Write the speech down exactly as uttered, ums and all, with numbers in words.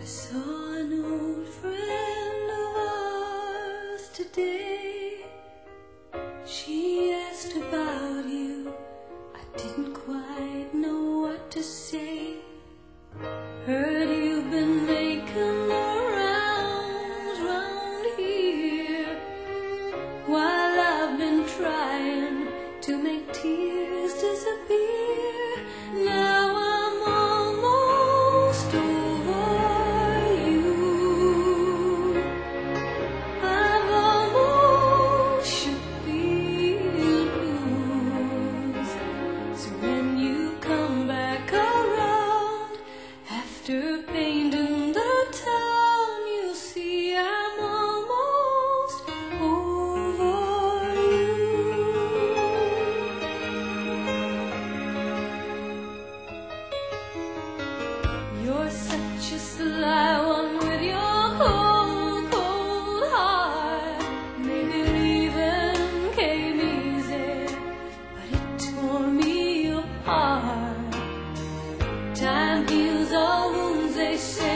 saw an old friend of ours today. She asked about you. I didn't quite know what to say. Heard you've been making the rounds round here, while I've been trying to make tears disappear. Now I'm almost over you. I've almost shook these blues. So when you come back around after painting the town, you'll see I'm almost over you. You're such a sly one with your cold, cold heart. Maybe leaving came easy, but it tore me apart. Time heals all wounds, they say.